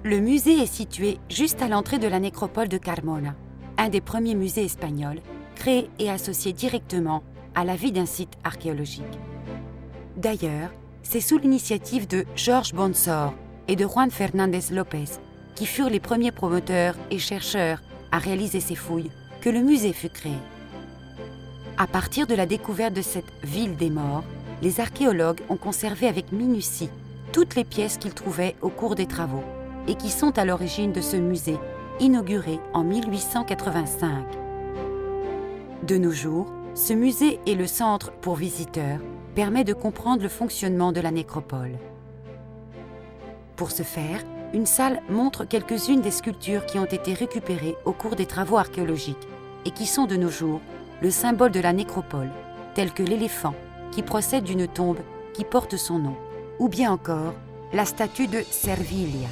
Le musée est situé juste à l'entrée de la nécropole de Carmona, un des premiers musées espagnols créés et associés directement à la vie d'un site archéologique. D'ailleurs, c'est sous l'initiative de Jorge Bonsor et de Juan Fernández López, qui furent les premiers promoteurs et chercheurs à réaliser ces fouilles, que le musée fut créé. À partir de la découverte de cette ville des morts, les archéologues ont conservé avec minutie toutes les pièces qu'ils trouvaient au cours des travaux et qui sont à l'origine de ce musée, inauguré en 1885. De nos jours, ce musée et le centre pour visiteurs permet de comprendre le fonctionnement de la nécropole. Pour ce faire, une salle montre quelques-unes des sculptures qui ont été récupérées au cours des travaux archéologiques et qui sont de nos jours le symbole de la nécropole, tel que l'éléphant qui procède d'une tombe qui porte son nom, ou bien encore la statue de Servilia.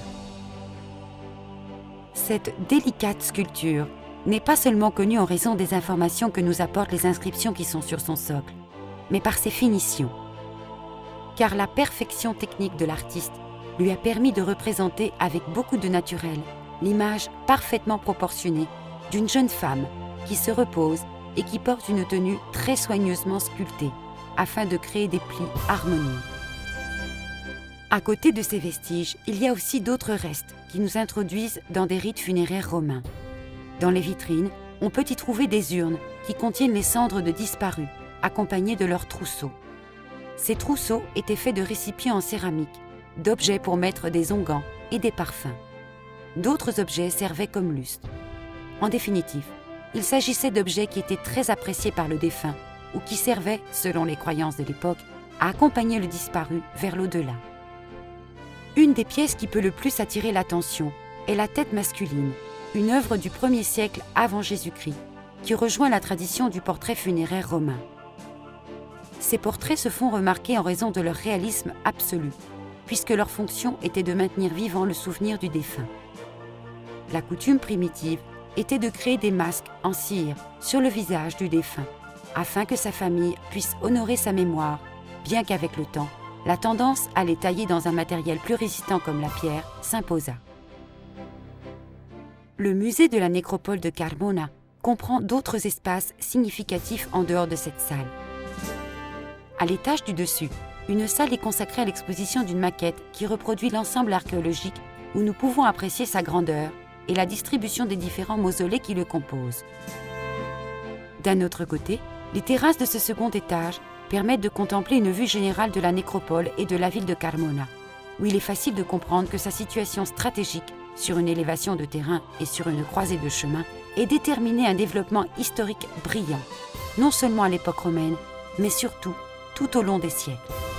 Cette délicate sculpture n'est pas seulement connue en raison des informations que nous apportent les inscriptions qui sont sur son socle, mais par ses finitions. Car la perfection technique de l'artiste lui a permis de représenter avec beaucoup de naturel l'image parfaitement proportionnée d'une jeune femme qui se repose et qui porte une tenue très soigneusement sculptée afin de créer des plis harmonieux. À côté de ces vestiges, il y a aussi d'autres restes qui nous introduisent dans des rites funéraires romains. Dans les vitrines, on peut y trouver des urnes qui contiennent les cendres de disparus, accompagnées de leurs trousseaux. Ces trousseaux étaient faits de récipients en céramique, d'objets pour mettre des onguents et des parfums. D'autres objets servaient comme lustre. En définitive, il s'agissait d'objets qui étaient très appréciés par le défunt ou qui servaient, selon les croyances de l'époque, à accompagner le disparu vers l'au-delà. Une des pièces qui peut le plus attirer l'attention est la tête masculine, une œuvre du 1er siècle avant Jésus-Christ, qui rejoint la tradition du portrait funéraire romain. Ces portraits se font remarquer en raison de leur réalisme absolu, puisque leur fonction était de maintenir vivant le souvenir du défunt. La coutume primitive était de créer des masques en cire sur le visage du défunt, afin que sa famille puisse honorer sa mémoire, bien qu'avec le temps, la tendance à les tailler dans un matériel plus résistant comme la pierre s'imposa. Le musée de la nécropole de Carmona comprend d'autres espaces significatifs en dehors de cette salle. À l'étage du dessus, une salle est consacrée à l'exposition d'une maquette qui reproduit l'ensemble archéologique où nous pouvons apprécier sa grandeur et la distribution des différents mausolées qui le composent. D'un autre côté, les terrasses de ce second étage permettent de contempler une vue générale de la nécropole et de la ville de Carmona, où il est facile de comprendre que sa situation stratégique, sur une élévation de terrain et sur une croisée de chemin, est déterminée un développement historique brillant, non seulement à l'époque romaine, mais surtout tout au long des siècles.